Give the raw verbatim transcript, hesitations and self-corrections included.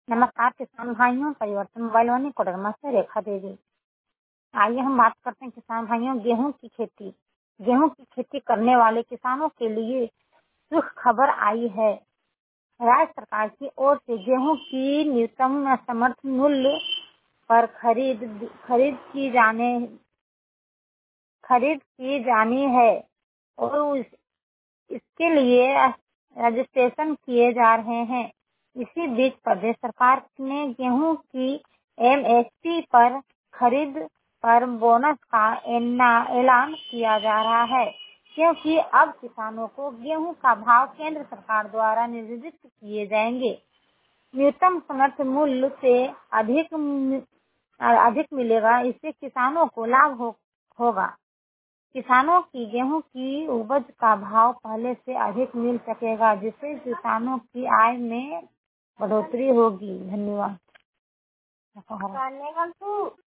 नमस्कार किसान भाइयों, परिवर्तन मोबाइल वानी कोडरमा से रेखा देवी। आइए हम बात करते हैं किसान भाइयों गेहूं की खेती। गेहूं की खेती करने वाले किसानों के लिए सुख खबर आई है। राज्य सरकार की ओर से गेहूं की न्यूनतम समर्थन मूल्य पर खरीद खरीद की जाने खरीद की जानी है और उस, इसके लिए रजिस्ट्रेशन किए जा रहे हैं। इसी बीच प्रदेश सरकार ने गेहूं की एमएसपी पर खरीद पर बोनस का ऐलान किया जा रहा है, क्योंकि अब किसानों को गेहूं का भाव केंद्र सरकार द्वारा निर्धारित किए जाएंगे। न्यूनतम समर्थन मूल्य से अधिक अधिक मिलेगा, इससे किसानों को लाभ हो, होगा। किसानों की गेहूं की उपज का भाव पहले से अधिक मिल सकेगा, जिससे किसानों की आय में बढ़ोतरी होगी। धन्यवाद।